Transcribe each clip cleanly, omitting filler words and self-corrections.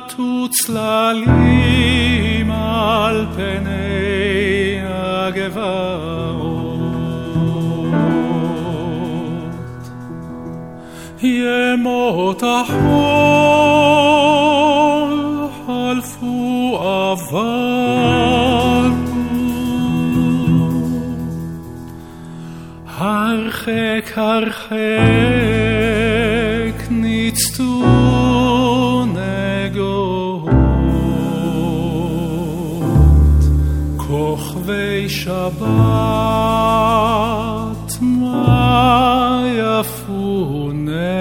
וצללים על פני הגבעות, ימות החול חלפו עברו, הרחק הרחק ניצתו נגות, כוכבי שבת מה יפו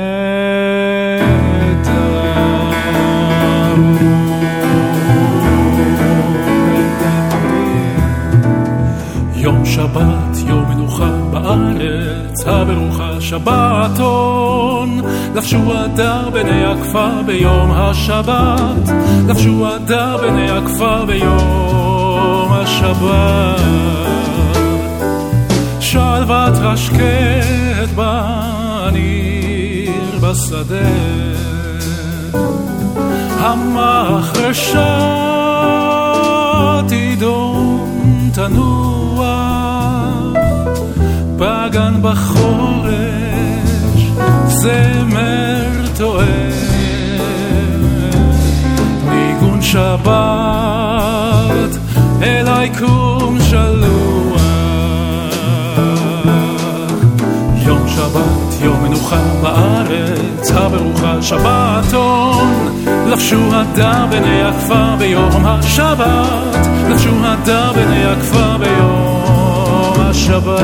יום שבת, יום מנוחה בארץ הברוכה שבתון, לבשו הדר בני הכפר ביום השבת, לבשו הדר בני הכפר ביום השבת, שלוות רשקת בניר בשדה, המחרשה תידום תנוע בגן בחורש, זמר טועה, ניגון שבת אליי קום שלוח, יום שבת יום מנוחה בארץ הברוכה שבתון, לבשו הדר בני הכפר ביום השבת, לבשו הדר בני הכפר ביום השבת,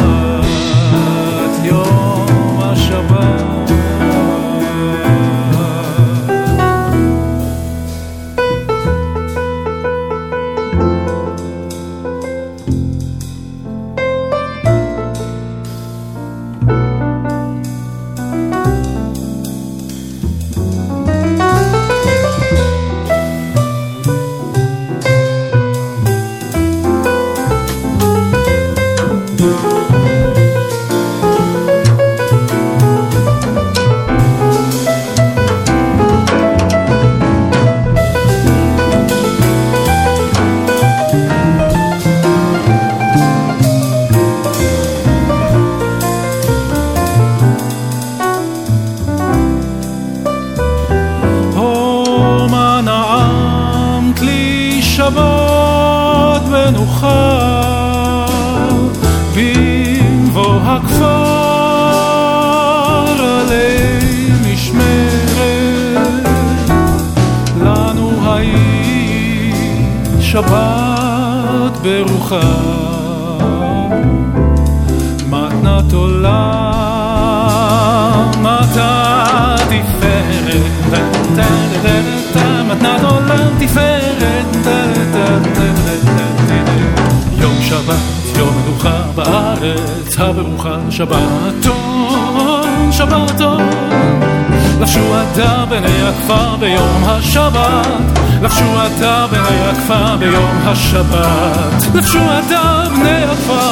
יום השבת. שבת מנוחה במבוא הכפר עלי משמרת, לנו היית שבת ברוכה, מתנת עולם אתה תפארת, מתנת עולם תפארת, יום שבת יום מנוחה בארץ הברוכה שבתון, שבתון, לבשו הדר בני הכפר ביום השבת, לבשו הדר בני הכפר ביום השבת, לבשו הדר בני הכפר